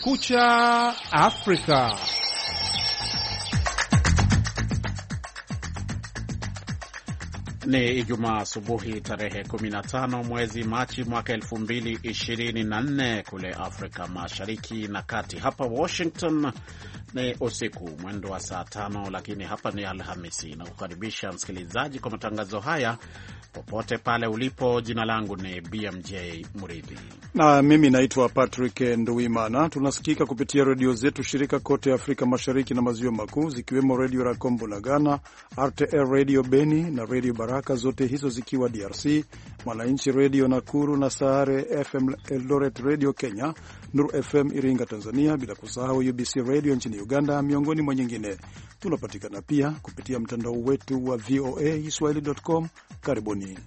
Kumekucha Afrika. Ni Ijumaa asubuhi tarehe 15 mwezi Machi mwaka 2024 kule Afrika Mashariki na Kati. Hapa Washington ni usiku mwendo wa saa 5, lakini hapa ni Alhamisi. Na kukaribisha msikilizaji kwa matangazo haya popote pale ulipo. Jina langu ni BMJ Muridhi na mimi naitwa Patrick Nduwimana. Tunasikika kupitia redio zetu shirika kote Afrika Mashariki na Maziwa Makuu, zikiwemo Radio Rakombo na Ghana, RTL Radio Beni na Radio Baraka, zote hizo zikiwa DRC, Mwananchi Radio Nakuru na Sahare FM Eldoret Radio Kenya, Nuru FM Iringa Tanzania, bila kusahau UBC Radio nchini Uganda, miongoni mwa nyingine. Tunapatikana pia kupitia mtandao wetu wa voaswahili.com. Karibuni.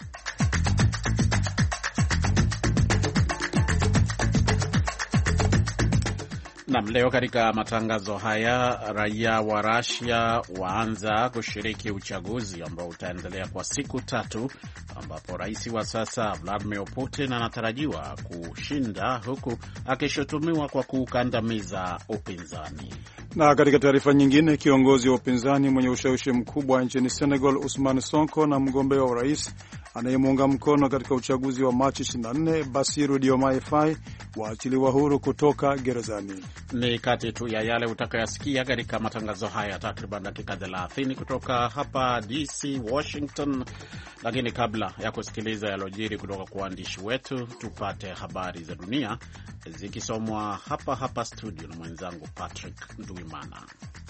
Na leo katika matangazo haya, raia wa Russia waanza kushiriki uchaguzi ambao utaendelea kwa siku 3, ambapo rais wa sasa Vladimir Putin anatarajiwa kushinda huku akishutumiwa kwa kukandamiza upinzani. Na katika taarifa nyingine, kiongozi wa upinzani mwenye ushawishi mkubwa nchini Senegal Ousmane Sonko na mgombea wa urais anayemuunga mkono katika uchaguzi wa Machi 24 Bassirou Diomaye Faye waachiliwa huru kutoka gerezani. Ni kati tu ya yale utakayosikia katika matangazo haya takriban dakika 30 kutoka hapa DC Washington. Lakini kabla ya kusikiliza yalojiri kutoka kwa waandishi wetu, tupate habari za dunia zikisomwa hapa studio na mwenzangu Patrick Nduwimana.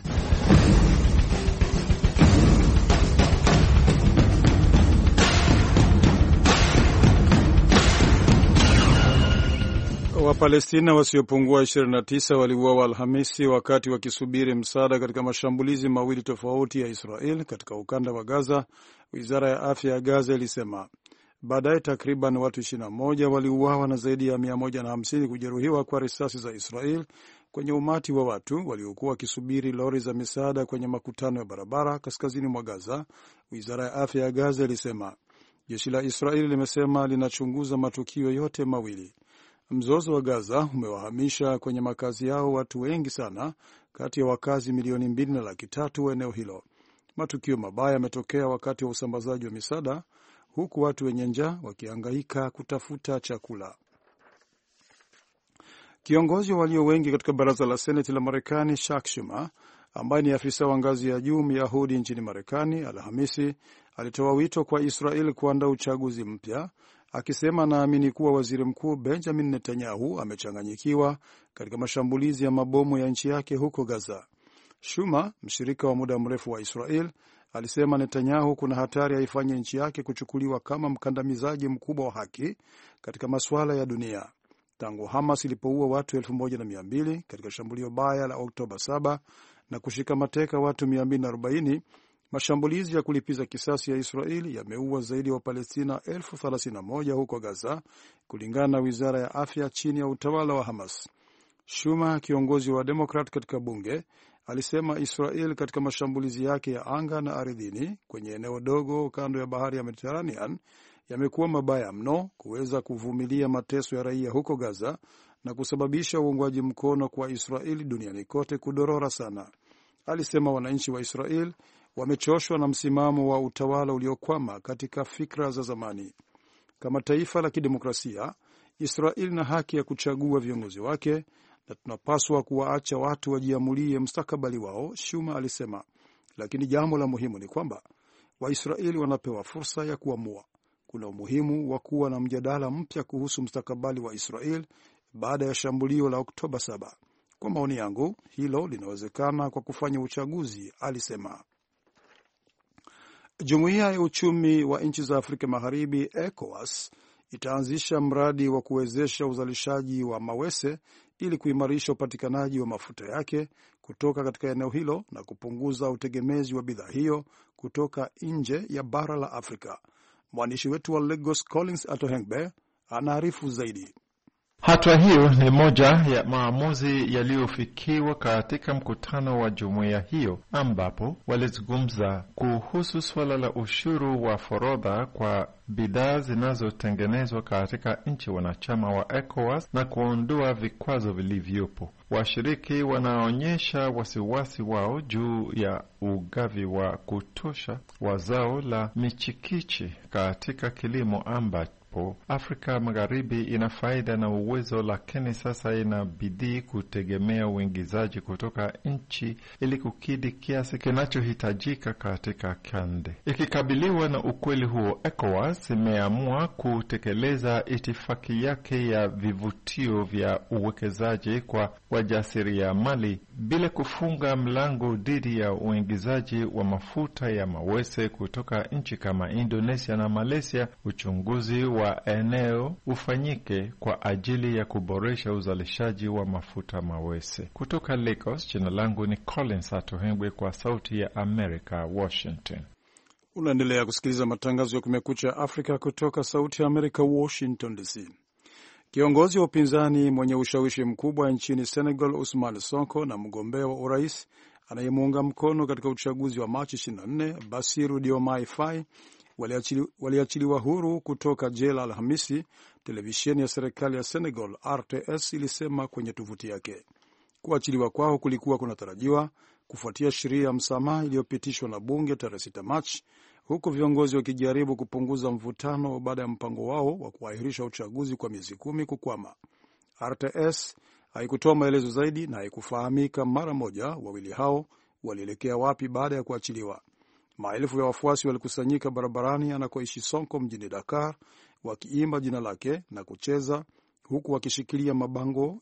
Wapalestina wasiopungua 29 waliuawa Alhamisi wakati wakisubiri msaada katika mashambulizi mawili tofauti ya Israel katika ukanda wa Gaza, wizara ya afya ya Gaza ilisema. Baadaye takriban watu 21 waliuawa na zaidi ya 150 kujeruhiwa kwa risasi za Israel kwenye umati wa watu waliokuwa wakisubiri lori za misaada kwenye makutano ya barabara kaskazini mwa Gaza, wizara ya afya ya Gaza ilisema. Jeshi la Israel limesema linachunguza matukio yote mawili. Mzozo wa Gaza umewahamisha kwenye makazi yao watu wengi sana, kati ya wakazi milioni 2.3 wa eneo hilo. Matukio mabaya yametokea wakati wa usambazaji wa misaada, huku watu wenye njaa wakihangaika kutafuta chakula. Kiongozi wa walio wengi katika baraza la Seneti la Marekani, Chuck Schumer, ambaye ni afisa wa ngazi ya juu Myahudi nchini Marekani, Alhamisi alitoa wito kwa Israel kuandaa uchaguzi mpya, akisema anaamini kuwa waziri mkuu Benjamin Netanyahu amechanganyikiwa katika mashambulizi ya mabomu ya nchi yake huko Gaza. Schumer, mshirika wa muda mrefu wa Israel, alisema Netanyahu kuna hatari aifanye nchi yake kuchukuliwa kama mkandamizaji mkubwa wa haki katika masuala ya dunia. Tangu Hamas ilipoua watu 1200 katika shambulio baya la Oktoba 7 na kushika mateka watu 240, mashambulizi ya kulipiza kisasi ya Israeli yameua zaidi ya Wapalestina 31,000 huko Gaza, kulingana na wizara ya afya chini ya utawala wa Hamas. Schumer, kiongozi wa Demokrat katika bunge, alisema Israel katika mashambulizi yake ya anga na ardhini kwenye eneo dogo kando ya bahari ya Mediterranean yamekuwa mabaya mno kuweza kuvumilia mateso ya raia huko Gaza na kusababisha uungwaji mkono kwa Israeli duniani kote kudorora sana. Alisema wananchi wa Israel wamechoshwa na msimamo wa utawala uliokwama katika fikra za zamani. Kama taifa la kidemokrasia, Israel na haki ya kuchagua viongozi wake na tunapaswa kuwaacha watu wajiamulie mustakabali wao, Schumer alisema. Lakini jambo la muhimu ni kwamba Waisraeli wanapewa fursa ya kuamua. Kuna umuhimu wa kuwa na mjadala mpya kuhusu mustakabali wa Israel baada ya shambulio la Oktoba 7. Kwa maoni yangu, hilo linawezekana kwa kufanya uchaguzi, alisema. Jumuiya ya uchumi wa nchi za Afrika Magharibi, ECOWAS, itaanzisha mradi wa kuwezesha uzalishaji wa mawese ili kuimarisha upatikanaji wa mafuta yake kutoka katika eneo hilo na kupunguza utegemezi wa bidhaa hiyo kutoka nje ya bara la Afrika. Mwandishi wetu wa Lagos Collins Atohengbe anaarifu zaidi. Hatua hiyo ni moja ya maamuzi yaliyofikiwa katika mkutano wa jumuiya hiyo, ambapo walizungumza kuhusu swala la ushuru wa forodha kwa bidhaa zinazotengenezwa katika nchi wanachama wa ECOWAS na kuondoa vikwazo vilivyopo. Washiriki wanaonyesha wasiwasi wao juu ya ugavi wa kutosha wa zao la michikichi katika kilimo ambacho Afrika Magharibi ina faida na uwezo, lakini sasa inabidi kutegemea uingizaji kutoka nchi ili kukidhi kiasi kinachohitajika katika kande. Ikikabiliwa na ukweli huo, ECOWAS imeamua kutekeleza itifaki yake ya vivutio vya uwekezaji kwa wajasiriamali bila kufunga mlango dhidi ya uingizaji wa mafuta ya mawese kutoka nchi kama Indonesia na Malaysia. Uchunguzi wa eneo ufanyike kwa ajili ya kuboresha uzalishaji wa mafuta mawese. Kutoka Lagos, jina langu ni Collins Atohengwe kwa Sauti ya Amerika, Washington. Unaendelea kusikiliza matangazo ya Kumekucha Afrika kutoka Sauti ya Amerika, Washington DC. Kiongozi wa upinzani mwenye ushawishi mkubwa nchini Senegal, Ousmane Sonko, na mgombea wa urais anayemuunga mkono katika uchaguzi wa Machi 24, Bassirou Diomaye Faye, waliachiliwa huru kutoka jela Alhamisi, televisheni ya serikali ya Senegal RTS ilisema kwenye tovuti yake. Kuachiliwa kwao kulikuwa kunatarajiwa kufuatia sheria ya msamaha iliyopitishwa na bunge tarehe 6 Machi, huku viongozi wakijaribu kupunguza mvutano baada ya mpango wao wa kuahirisha uchaguzi kwa miezi 10 kukwama. RTS haikutoa maelezo zaidi na haikufahamika mara moja wawili hao walielekea wapi baada ya kuachiliwa. Maelfu ya wafuasi walikusanyika barabarani anakoishi Sonko mjini Dakar, wakiimba jina lake na kucheza huku wakishikilia mabango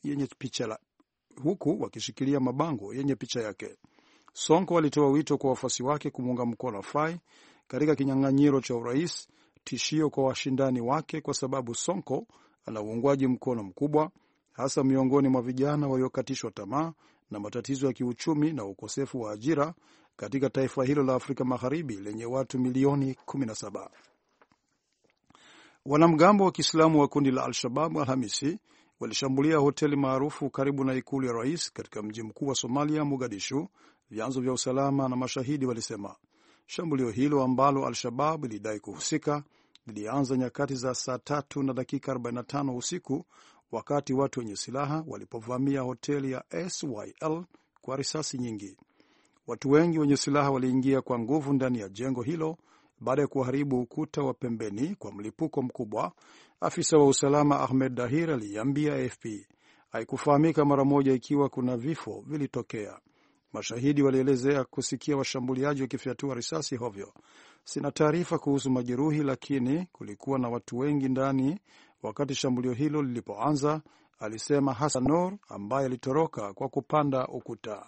yenye picha yake. Sonko alitoa wito kwa wafuasi wake kumuunga mkono Faye katika kinyang'anyiro cha urais, tishio kwa washindani wake kwa sababu Sonko ana uungwaji mkono mkubwa hasa miongoni mwa vijana waliokatishwa tamaa na matatizo ya kiuchumi na ukosefu wa ajira katika taifa hilo la Afrika Magharibi lenye watu milioni 17. Wanamgambo wa Kiislamu wa kundi la Al-Shabaab Alhamisi walishambulia hoteli maarufu karibu na ikulu ya rais katika mji mkuu wa Somalia, Mogadishu, vyanzo vya usalama na mashahidi walisema. Shambulio hilo ambalo Al-Shabaab ilidai kuhusika lilianza nyakati za saa 3:45 usiku wakati watu wenye silaha walipovamia hoteli ya SYL kwa risasi nyingi. Watu wengi wenye silaha waliingia kwa nguvu ndani ya jengo hilo baada ya kuharibu ukuta wa pembeni kwa mlipuko mkubwa, afisa wa usalama Ahmed Dahir aliambia AFP. Haikufahamika mara moja ikiwa kuna vifo vilitokea. Mashahidi walielezea kusikia washambuliaji wakifyatua risasi hovyo. Sina taarifa kuhusu majeruhi, lakini kulikuwa na watu wengi ndani wakati shambulio hilo lilipoanza, alisema Hassan Noor ambaye alitoroka kwa kupanda ukuta.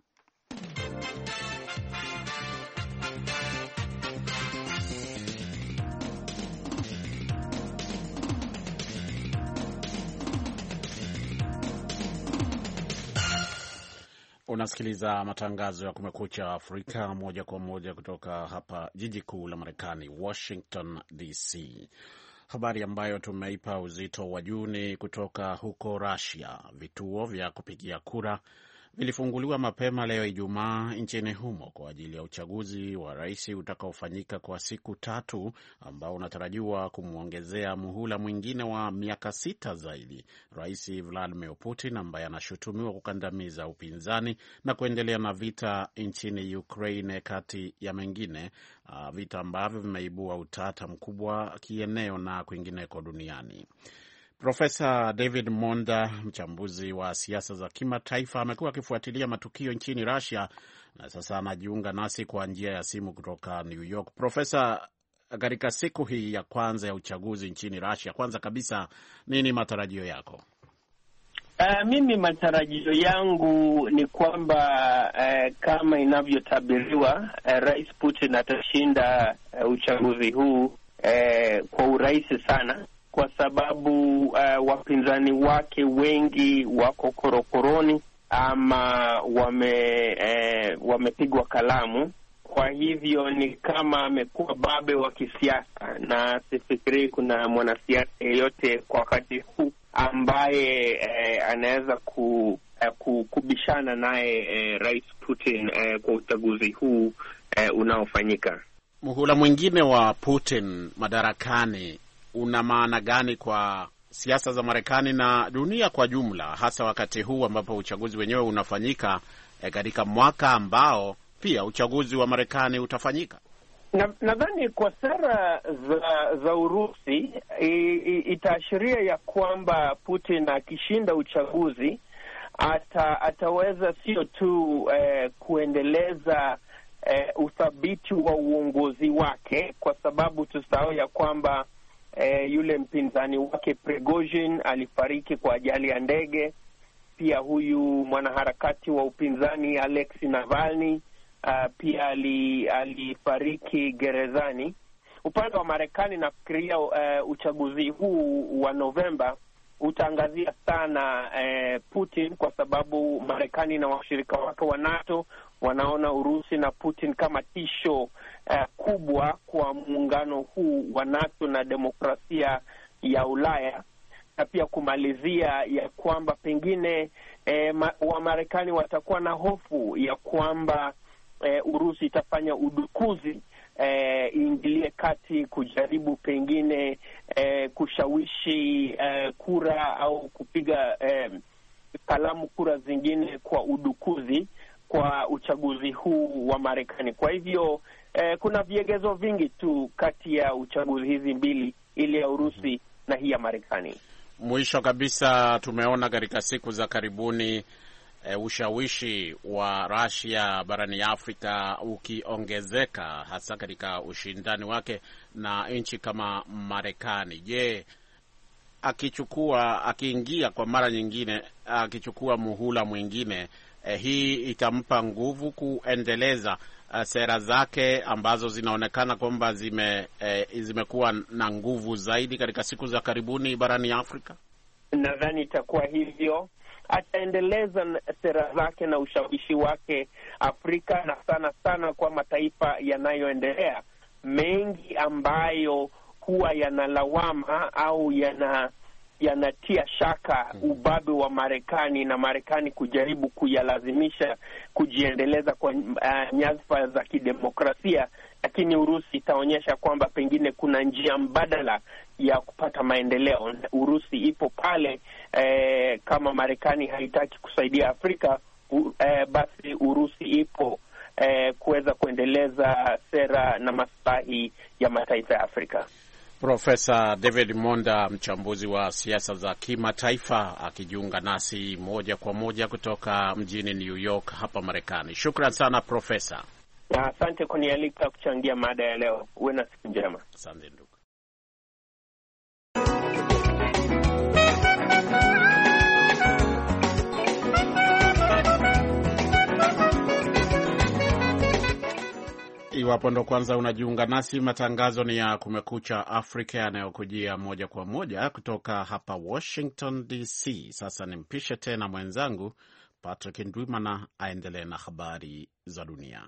Unasikiliza matangazo ya Kumekucha Afrika moja kwa moja kutoka hapa jiji kuu la Marekani, Washington DC. Habari ambayo tumeipa uzito wa juu ni kutoka huko Russia. Vituo vya kupigia kura vilifunguliwa mapema leo Ijumaa nchini humo kwa ajili ya uchaguzi wa rais utakaofanyika kwa siku 3 ambao unatarajiwa kumwongezea muhula mwingine wa miaka 6 zaidi Rais Vladimir Putin, ambaye anashutumiwa kukandamiza upinzani na kuendelea na vita nchini Ukraine, kati ya mengine, vita ambavyo vimeibua utata mkubwa kieneo na kwingineko duniani. Profesa David Monda, mchambuzi wa siasa za kimataifa, amekuwa akifuatilia matukio nchini Russia na sasa anajiunga nasi kwa njia ya simu kutoka New York. Profesa, katika siku hii ya kwanza ya uchaguzi nchini Russia, kwanza kabisa, nini matarajio yako? Mimi matarajio yangu ni kwamba kama inavyotabiriwa, Rais Putin atashinda uchaguzi huu kwa urahisi sana, kwa sababu wapinzani wake wengi wako korokoroni ama wamepigwa kalamu. Kwa hivyo ni kama amekuwa babe wa kisiasa, na sifikiri kuna mwanasiasa yeyote kwa wakati huu ambaye anaweza kubishana naye Rais Putin kwa uchaguzi huu unaofanyika. Muhula mwingine wa Putin madarakani una maana gani kwa siasa za Marekani na dunia kwa jumla, hasa wakati huu ambapo uchaguzi wenyewe unafanyika katika mwaka ambao pia uchaguzi wa Marekani utafanyika? Nadhani kwa sera za Urusi itaashiria ya kwamba Putin akishinda uchaguzi ataweza sio tu kuendeleza uthabiti wa uongozi wake, kwa sababu tusahau ya kwamba yule mpinzani wake Prigozhin alifariki kwa ajali ya ndege. Pia huyu mwanaharakati wa upinzani Alexei Navalny pia alifariki gerezani. Upande wa Marekani nafikiria uchaguzi huu wa Novemba utaangazia sana Putin, kwa sababu Marekani na washirika wake wa NATO wanaona Urusi na Putin kama tisho kubwa kwa muungano huu wa NATO na demokrasia ya Ulaya, na pia kumalizia ya kwamba pengine Wamarekani watakuwa na hofu ya kwamba Urusi itafanya udukuzi, iingilie kati kujaribu pengine kushawishi kura au kupiga kalamu kura zingine kwa udukuzi kwa uchaguzi huu wa Marekani. Kwa hivyo kuna viegezo vingi tu kati ya uchaguzi hizi mbili, ile ya Urusi na hii ya Marekani. Mwisho kabisa, tumeona katika siku za karibuni ushawishi wa Russia barani Afrika ukiongezeka, hasa katika ushindani wake na nchi kama Marekani. Je, akiingia kwa mara nyingine, akichukua muhula mwingine, hii itampa nguvu kuendeleza sera zake ambazo zinaonekana kwamba zimekuwa na nguvu zaidi katika siku za karibuni barani Afrika? Nadhani itakuwa hivyo. Ataendeleza sera zake na ushawishi wake Afrika, na sana sana kwa mataifa yanayoendelea mengi ambayo huwa yanalawama au yanatia shaka ubabe wa Marekani, na Marekani kujaribu kuyalazimisha kujiendeleza kwa nyadhifa za kidemokrasia. Lakini Urusi itaonyesha kwamba pengine kuna njia mbadala ya kupata maendeleo. Urusi ipo pale, kama Marekani haitaki kusaidia Afrika, basi Urusi ipo kuweza kuendeleza sera na maslahi ya mataifa ya Afrika. Profesa David Monda, mchambuzi wa siasa za kimataifa, akijiunga nasi moja kwa moja kutoka mjini New York hapa Marekani. Shukran sana Profesa. Asante kunialika kuchangia mada ya leo. Uwe na siku njema. Asante ndugu. Iwapo ndo kwanza unajiunga nasi, matangazo ni ya Kumekucha Afrika yanayokujia moja kwa moja kutoka hapa Washington DC. Sasa nimpishe tena mwenzangu Patrick Ndwimana aendelee na habari za dunia.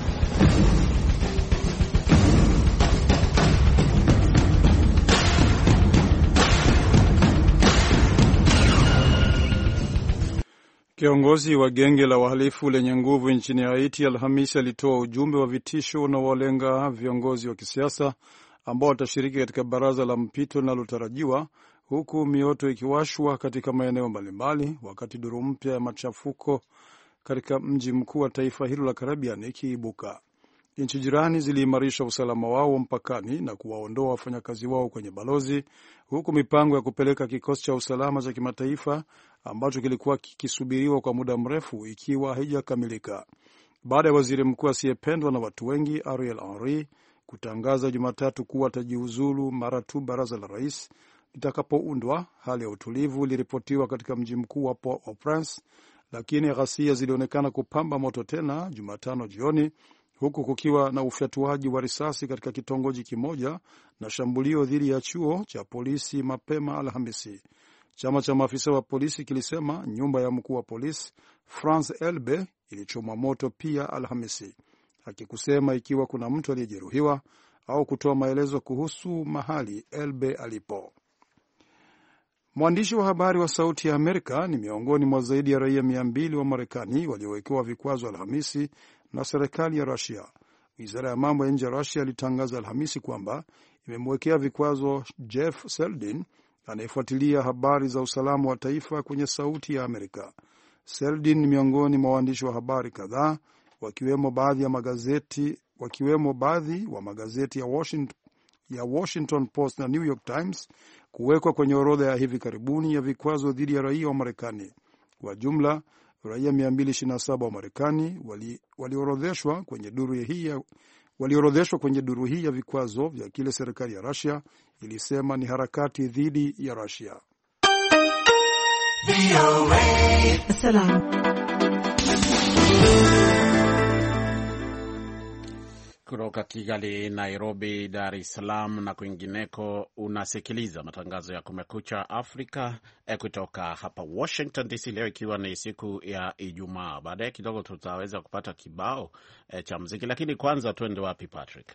Kiongozi wa genge la wahalifu lenye nguvu nchini Haiti Alhamisi alitoa ujumbe wa vitisho unaowalenga viongozi wa kisiasa ambao watashiriki katika baraza la mpito linalotarajiwa, huku mioto ikiwashwa katika maeneo mbalimbali, wakati duru mpya ya machafuko katika mji mkuu wa taifa hilo la Caribbean ikiibuka. Nchi jirani ziliimarisha usalama wao mpakani na kuwaondoa wafanyakazi wao kwenye balozi, huku mipango ya kupeleka kikosi cha usalama cha kimataifa ambacho kilikuwa kikisubiriwa kwa muda mrefu ikiwa haijakamilika. Baada ya waziri mkuu asiyependwa na watu wengi Ariel Henry kutangaza Jumatatu kuwa atajiuzulu mara tu baraza la rais litakapoundwa, hali ya utulivu iliripotiwa katika mji mkuu wa Port-au-Prince, lakini ghasia zilionekana kupamba moto tena Jumatano jioni, huku kukiwa na ufyatuaji wa risasi katika kitongoji kimoja na shambulio dhidi ya chuo cha polisi mapema Alhamisi. Chama cha maafisa wa polisi kilisema nyumba ya mkuu wa polisi France Elbe ilichomwa moto pia Alhamisi. Hakikusema ikiwa kuna mtu aliyejeruhiwa au kutoa maelezo kuhusu mahali Elbe alipo. Mwandishi wa habari wa Sauti ya Amerika ni miongoni mwa zaidi ya raia 200 wa Marekani waliowekewa vikwazo Alhamisi na serikali ya Rusia. Wizara ya mambo ya nje ya Rusia ilitangaza Alhamisi kwamba imemwekea vikwazo Jeff Seldin anayefuatilia habari za usalama wa taifa kwenye Sauti ya Amerika. Seldin ni miongoni mwa waandishi wa habari kadhaa, wakiwemo baadhi wa magazeti ya Washington Post na New York Times kuwekwa kwenye orodha ya hivi karibuni ya vikwazo dhidi ya raia wa Marekani. Kwa jumla, raia 227 wa Marekani waliorodheshwa kwenye duru hii ya vikwazo vya kile serikali ya Russia ilisema ni harakati dhidi ya Russia. Kutoka Kigali, Nairobi, Dar es Salaam na kwingineko, unasikiliza matangazo ya Kumekucha Afrika kutoka hapa Washington DC, leo ikiwa ni siku ya Ijumaa. Baadaye kidogo tutaweza kupata kibao cha muziki, lakini kwanza twende wapi, Patrick?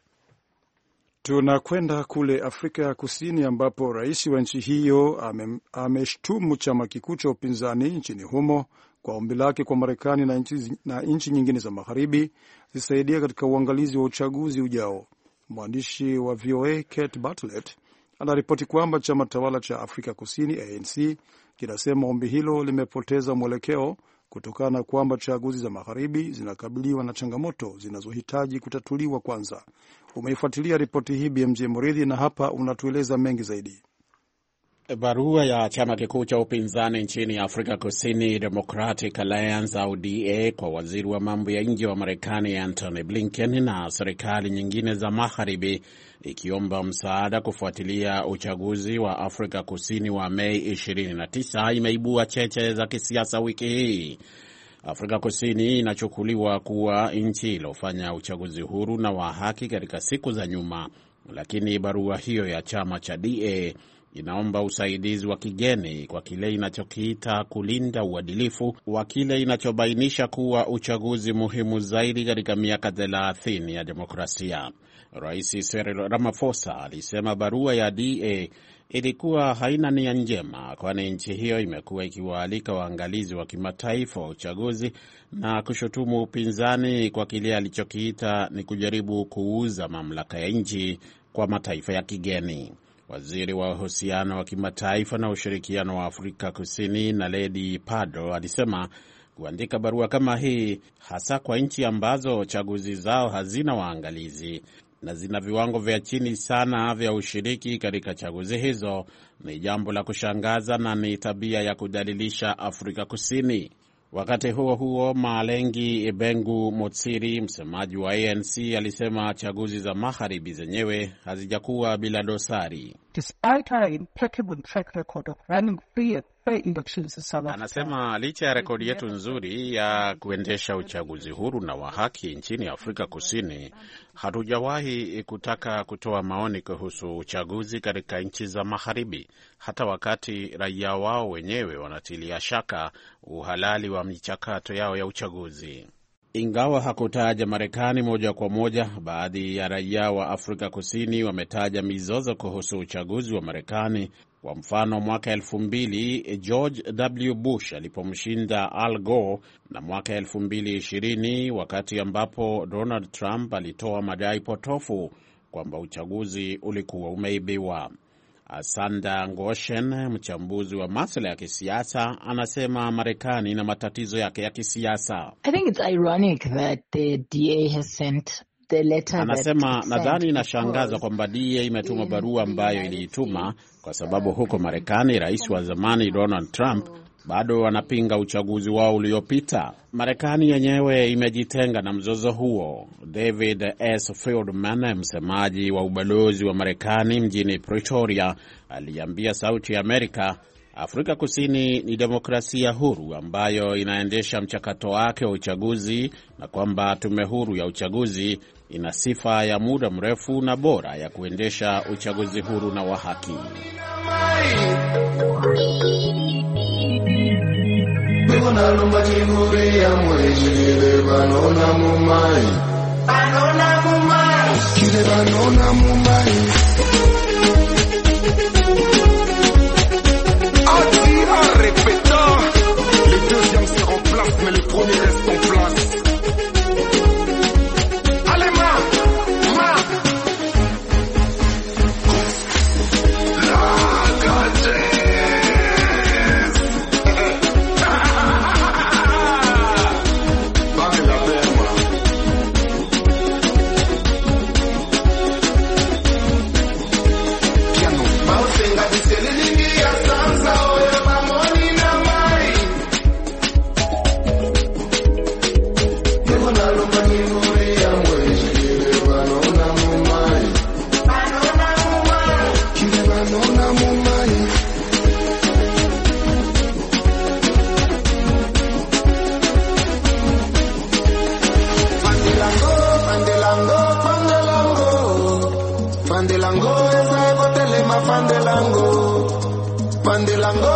Tunakwenda kule Afrika ya Kusini ambapo rais wa nchi hiyo ameshtumu chama kikuu cha upinzani nchini humo kwa ombi lake kwa Marekani na nchi nyingine za magharibi zisaidia katika uangalizi wa uchaguzi ujao. Mwandishi wa VOA Kate Bartlett anaripoti kwamba chama tawala cha Afrika Kusini ANC kinasema ombi hilo limepoteza mwelekeo kutokana na kwamba chaguzi za magharibi zinakabiliwa na changamoto zinazohitaji kutatuliwa kwanza. Umeifuatilia ripoti hii BMJ Muridhi, na hapa unatueleza mengi zaidi. Barua ya chama kikuu cha upinzani nchini Afrika Kusini, Democratic Alliance au DA, kwa waziri wa mambo ya nje wa Marekani Antony Blinken na serikali nyingine za magharibi ikiomba msaada kufuatilia uchaguzi wa Afrika Kusini wa Mei 29 imeibua cheche za kisiasa wiki hii. Afrika Kusini inachukuliwa kuwa nchi iliyofanya uchaguzi huru na wa haki katika siku za nyuma, lakini barua hiyo ya chama cha DA inaomba usaidizi wa kigeni kwa kile inachokiita kulinda uadilifu wa kile inachobainisha kuwa uchaguzi muhimu zaidi katika miaka 30 ya demokrasia. Rais Cyril Ramaphosa alisema barua ya DA ilikuwa haina nia njema, kwani nchi hiyo imekuwa ikiwaalika waangalizi wa kimataifa wa uchaguzi na kushutumu upinzani kwa kile alichokiita ni kujaribu kuuza mamlaka ya nchi kwa mataifa ya kigeni. Waziri wa uhusiano wa kimataifa na ushirikiano wa Afrika Kusini Naledi Pandor alisema kuandika barua kama hii, hasa kwa nchi ambazo chaguzi zao hazina waangalizi na zina viwango vya chini sana vya ushiriki katika chaguzi hizo, ni jambo la kushangaza na ni tabia ya kudhalilisha Afrika Kusini. Wakati huo huo, Malengi Bengu Motsiri, msemaji wa ANC, alisema chaguzi za magharibi zenyewe hazijakuwa bila dosari. Anasema licha ya rekodi yetu nzuri ya kuendesha uchaguzi huru na wa haki nchini Afrika Kusini, hatujawahi kutaka kutoa maoni kuhusu uchaguzi katika nchi za magharibi, hata wakati raia wao wenyewe wanatilia shaka uhalali wa michakato yao ya uchaguzi. Ingawa hakutaja Marekani moja kwa moja, baadhi ya raia wa Afrika Kusini wametaja mizozo kuhusu uchaguzi wa Marekani. Kwa mfano, mwaka 2000 George W. Bush alipomshinda Al Gore, na mwaka 2020 wakati ambapo Donald Trump alitoa madai potofu kwamba uchaguzi ulikuwa umeibiwa. Asanda Ngoshen, mchambuzi wa masuala ya kisiasa, anasema Marekani na matatizo yake ya kisiasa. I think it's ironic that the DA has sent the letter. Anasema nadhani inashangaza kwamba DA imetuma barua ambayo iliituma kwa sababu huko Marekani rais wa zamani Donald Trump bado wanapinga uchaguzi wao uliopita. Marekani yenyewe imejitenga na mzozo huo. David S. Fieldman, msemaji wa ubalozi wa Marekani mjini Pretoria, aliambia Sauti ya Amerika Afrika Kusini ni demokrasia huru ambayo inaendesha mchakato wake wa uchaguzi, na kwamba tume huru ya uchaguzi ina sifa ya muda mrefu na bora ya kuendesha uchaguzi huru na wa haki. Tenga diseli nyingi ya sansa oya mamoni na mai. Niko na lomba nimuri ya mweshi banona mumai. Banona mumai. Kile banona mumai. Fandelango esa botele ma fandelango.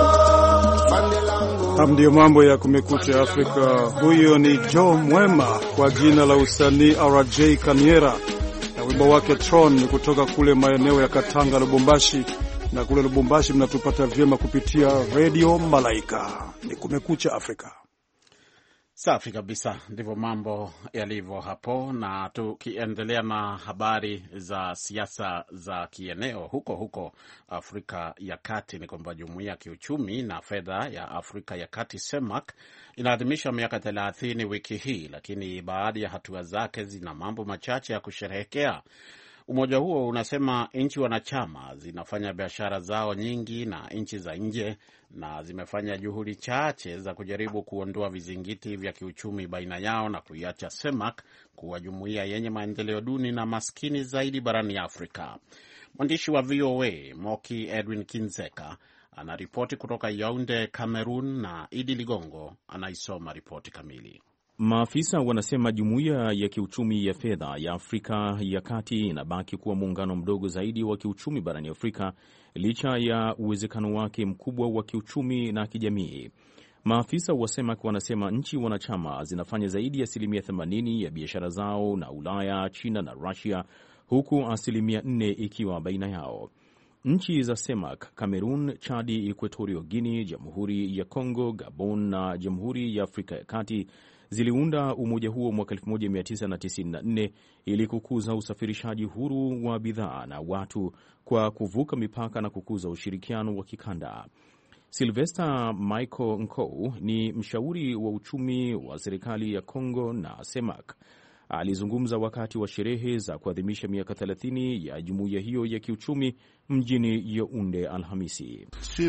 Ndio mambo ya Kumekucha Afrika. Huyo ni Joe Mwema kwa jina la usanii RJ Kaniera na wimbo wake Tron kutoka kule maeneo ya Katanga, Lubumbashi. Na kule Lubumbashi mnatupata vyema kupitia Radio Malaika. Ni Kumekucha Afrika. Safi kabisa, ndivyo mambo yalivyo hapo. Na tukiendelea na habari za siasa za kieneo huko Afrika ya Kati, ni kwamba Jumuiya ya Kiuchumi na Fedha ya Afrika ya Kati CEMAC inaadhimisha miaka 30 wiki hii, lakini baadhi ya hatua zake zina mambo machache ya kusherehekea. Umoja huo unasema nchi wanachama zinafanya biashara zao nyingi na nchi za nje na zimefanya juhudi chache za kujaribu kuondoa vizingiti vya kiuchumi baina yao na kuiacha CEMAC kuwa jumuiya yenye maendeleo duni na maskini zaidi barani Afrika. Mwandishi wa VOA Moki Edwin Kinzeka anaripoti kutoka Yaounde, Cameroon, na Idi Ligongo anaisoma ripoti kamili. Maafisa wanasema jumuiya ya kiuchumi ya fedha ya Afrika ya Kati inabaki kuwa muungano mdogo zaidi wa kiuchumi barani Afrika licha ya uwezekano wake mkubwa wa kiuchumi na kijamii. Maafisa wa CEMAC wanasema nchi wanachama zinafanya zaidi ya 80% ya biashara zao na Ulaya, China na Russia, huku 4% ikiwa baina yao. Nchi za CEMAC, Cameroon, Chadi, Equatorial Guinea, Jamhuri ya Kongo, Gabon na Jamhuri ya Afrika ya Kati ziliunda umoja huo mwaka 1994 ili kukuza usafirishaji huru wa bidhaa na watu kwa kuvuka mipaka na kukuza ushirikiano wa kikanda. Sylvester Michael Nkou ni mshauri wa uchumi wa serikali ya Kongo na CEMAC. Alizungumza wakati wa sherehe za kuadhimisha miaka 30 ya jumuiya hiyo ya kiuchumi mjini Yaounde Alhamisi.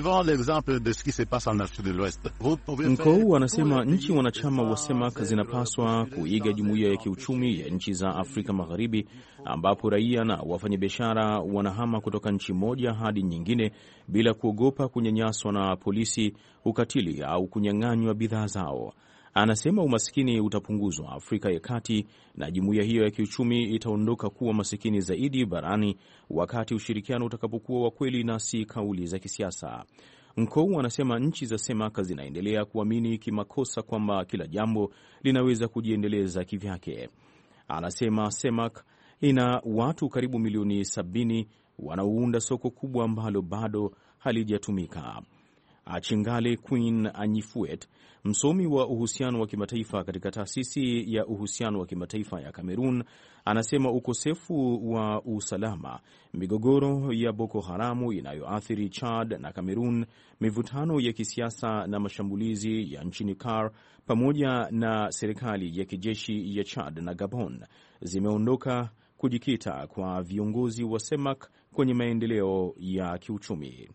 Nkou anasema nchi wanachama wa CEMAC zinapaswa kuiga jumuiya ya kiuchumi ya nchi za Afrika Magharibi, ambapo raia na wafanyabiashara wanahama kutoka nchi moja hadi nyingine bila kuogopa kunyanyaswa na polisi, ukatili au kunyang'anywa bidhaa zao. Anasema umasikini utapunguzwa Afrika ya Kati na jumuiya hiyo ya kiuchumi itaondoka kuwa masikini zaidi barani wakati ushirikiano utakapokuwa wa kweli na si kauli za kisiasa. Nkou anasema nchi za CEMAC zinaendelea kuamini kimakosa kwamba kila jambo linaweza kujiendeleza kivyake. Anasema CEMAC ina watu karibu milioni 70 wanaounda soko kubwa ambalo bado halijatumika. Achingale Queen Anyifuet, msomi wa uhusiano wa kimataifa katika taasisi ya uhusiano wa kimataifa ya Cameroon, anasema ukosefu wa usalama, migogoro ya Boko Haramu inayoathiri Chad na Cameroon, mivutano ya kisiasa na mashambulizi ya nchini CAR pamoja na serikali ya kijeshi ya Chad na Gabon zimeondoka kujikita kwa viongozi wa CEMAC kwenye maendeleo ya kiuchumi.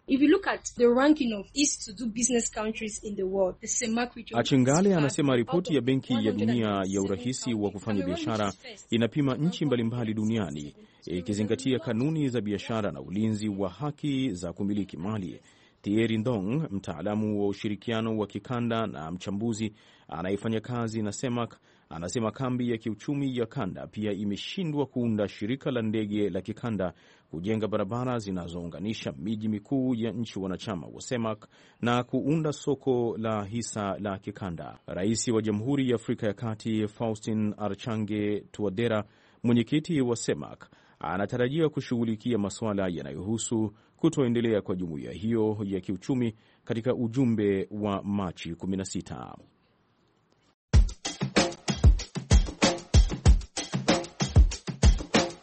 Achingale anasema ripoti ya Benki ya Dunia ya urahisi wa kufanya biashara inapima nchi mbalimbali duniani ikizingatia kanuni za biashara na ulinzi wa haki za kumiliki mali. Thierry Ndong, mtaalamu wa ushirikiano wa kikanda na mchambuzi anayefanya kazi na CEMAC, anasema kambi ya kiuchumi ya kanda pia imeshindwa kuunda shirika la ndege la kikanda, kujenga barabara zinazounganisha miji mikuu ya nchi wanachama wa CEMAC na kuunda soko la hisa la kikanda. Rais wa Jamhuri ya Afrika ya Kati Faustin Archange Touadera, mwenyekiti wa CEMAC, anatarajia kushughulikia masuala yanayohusu kutoendelea kwa jumuiya hiyo ya kiuchumi katika ujumbe wa Machi 16.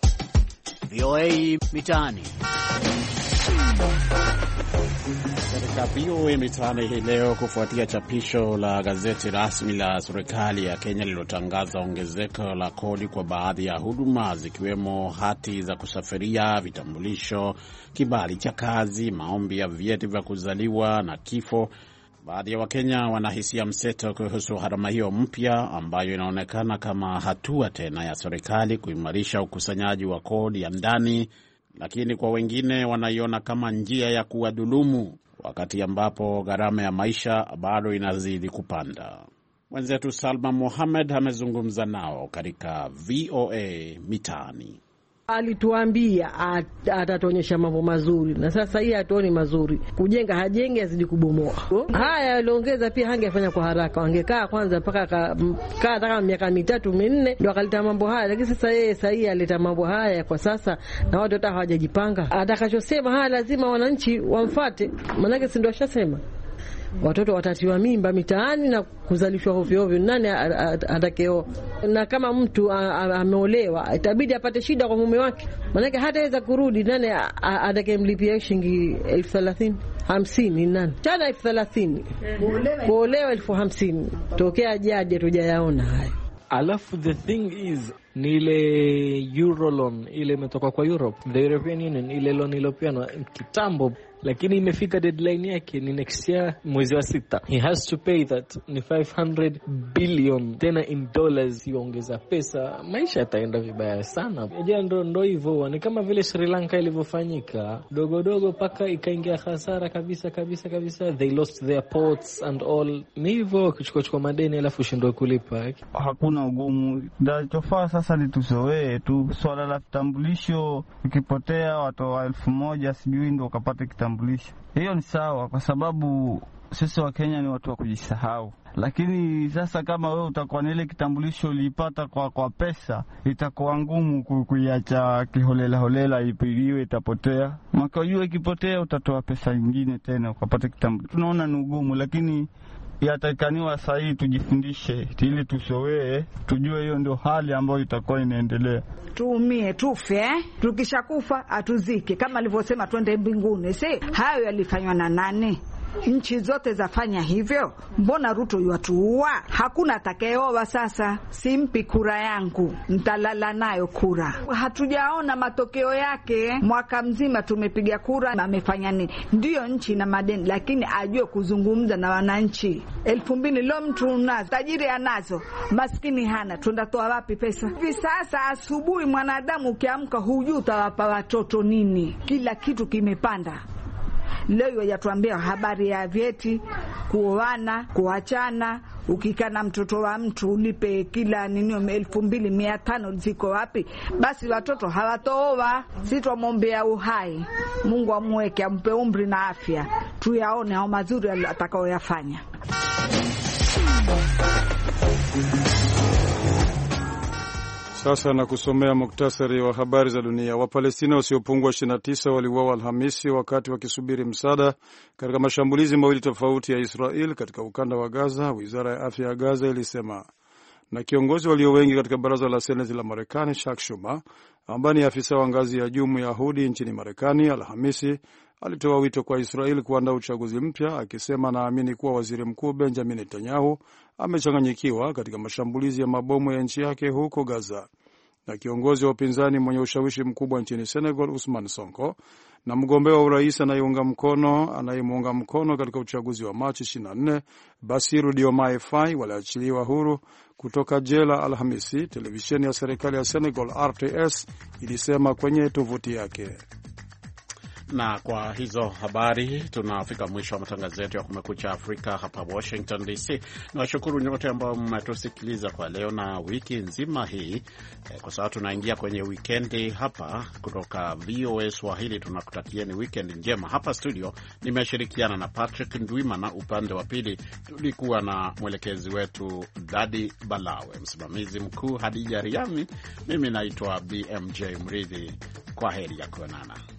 VOA Mitaani. katika VOA Mitaani hii leo kufuatia chapisho la gazeti rasmi la serikali ya Kenya lililotangaza ongezeko la kodi kwa baadhi ya huduma zikiwemo hati za kusafiria, vitambulisho, kibali cha kazi, maombi ya vyeti vya kuzaliwa na kifo. Baadhi ya Wakenya wanahisia mseto kuhusu gharama hiyo mpya ambayo inaonekana kama hatua tena ya serikali kuimarisha ukusanyaji wa kodi ya ndani, lakini kwa wengine wanaiona kama njia ya kuwadhulumu wakati ambapo gharama ya maisha bado inazidi kupanda. Mwenzetu Salma Mohamed amezungumza nao katika VOA Mitaani. Alituambia atatuonyesha mambo mazuri, na sasa hii hatuoni mazuri. Kujenga hajenge, azidi kubomoa. Haya aliongeza pia, hangefanya kwa haraka, wangekaa kwanza mpaka kaa miaka 3-4 ndio akaleta mambo haya. Lakini sasa yeye sasa aleta mambo haya kwa sasa, na watu hata hawajajipanga. Atakachosema haya lazima wananchi wamfuate, maana si ndio ashasema watoto watatiwa mimba mitaani na kuzalishwa ovyo ovyo. Nani atakeo? Na kama mtu ameolewa itabidi apate shida kwa mume wake, maana hataweza kurudi. Nani atakayemlipia shilingi 30,000 50 nani? Chana 30,000 kuolewa 50,000 tokea jaje tujayaona haya. Alafu the thing is ni ile Euro loan ile imetoka kwa Europe, the European Union, ile loan iliyopeanwa kitambo, lakini imefika deadline yake ni next year mwezi wa 6. He has to pay that, ni 500 billion tena in dollars. Iongeza pesa, maisha yataenda vibaya sana. Ndo hivyo, ni kama vile Sri Lanka ilivyofanyika, dogo paka ikaingia hasara kabisa. They lost their ports and all. Ni hivyo, kuchukua madeni alafu shindwe kulipa. Hakuna ugumu. Ndachofaa sasa ni tuzoee tu swala la kitambulisho. Ukipotea watu 1,000 sijui ndio ukapata kitambulisho. Hiyo ni sawa, kwa sababu sisi wa Kenya ni watu wa kujisahau. Lakini sasa kama wewe utakuwa na ile kitambulisho ulipata kwa pesa, itakuwa ngumu kuiacha kiholela ipigiwe, itapotea. Makajua ikipotea utatoa pesa nyingine tena ukapata kitambulisho. Tunaona ni ugumu, lakini yatakaniwa sahihi tujifundishe ili tusoee, tujue hiyo ndio hali ambayo itakuwa inaendelea. Tuumie tufe, tukishakufa atuzike kama alivyosema twende mbinguni. Hayo yalifanywa na nani? Nchi zote zafanya hivyo. Mbona Ruto yuatuua? Hakuna atakayeoa sasa. Simpi kura yangu, nitalala nayo kura. Hatujaona matokeo yake. Mwaka mzima tumepiga kura, amefanya nini? Ndio nchi na madeni, lakini ajue kuzungumza na wananchi. 2,000 leo mtu unazo, tajiri anazo, maskini hana. Tunatoa wapi pesa? Hivi sasa asubuhi mwanadamu ukiamka hujui utawapa watoto nini. Kila kitu kimepanda. Leo yatuambia habari ya vyeti, kuoana, kuachana. Ukikana mtoto wa mtu ulipe kila 2,500 ziko wapi? Basi watoto hawatooa. Sitomwombea uhai, Mungu amweke, ampe umri na afya, tuyaone au mazuri atakayoyafanya. Sasa na kusomea muktasari wa habari za dunia. Wapalestina wasiopungua 29 waliuawa Alhamisi wakati wakisubiri msaada katika mashambulizi mawili tofauti ya Israel katika ukanda wa Gaza, wizara ya afya ya Gaza ilisema. Na kiongozi walio wengi katika baraza la Seneti la Marekani, Chuck Schumer, ambaye ni afisa wa ngazi ya juu Myahudi nchini Marekani, Alhamisi alitoa wito kwa Israel kuandaa uchaguzi mpya, akisema anaamini kuwa waziri mkuu Benjamin Netanyahu amechanganyikiwa katika mashambulizi ya mabomu ya nchi yake huko Gaza. Na kiongozi wa upinzani mwenye ushawishi mkubwa nchini Senegal, Ousmane Sonko, na mgombea wa urais anayemuunga mkono katika uchaguzi wa Machi 24, Bassirou Diomaye Faye, waliachiliwa huru kutoka jela Alhamisi, televisheni ya serikali ya Senegal RTS ilisema kwenye tovuti yake. Na kwa hizo habari tunafika mwisho wa matangazo yetu ya Kumekucha Afrika hapa Washington DC. Nawashukuru nyote ambao mmetusikiliza kwa leo na wiki nzima hii, kwa sababu tunaingia kwenye wikendi hapa. Kutoka VOA Swahili tunakutakieni weekend njema. Hapa studio nimeshirikiana na Patrick Ndwimana, upande wa pili tulikuwa na mwelekezi wetu Dadi Balawe, msimamizi mkuu Hadija Riami, mimi naitwa BMJ Mridhi. Kwa heri ya kuonana.